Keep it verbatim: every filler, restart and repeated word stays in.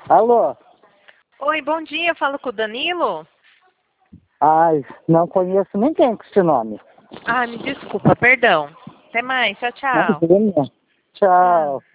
Alô? Oi, bom dia, eu falo com o Danilo? Ai, não conheço ninguém com esse nome. Ah, me desculpa, perdão. Até mais, tchau, tchau. Imagina. Tchau.